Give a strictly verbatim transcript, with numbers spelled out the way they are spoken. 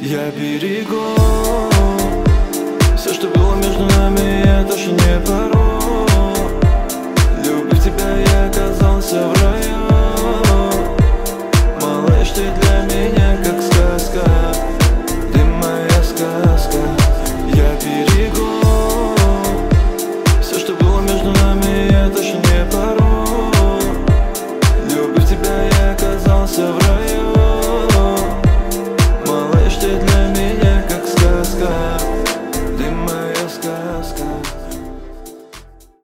Я берегу все, что было между нами, я тоже не пору. Любя тебя, я оказался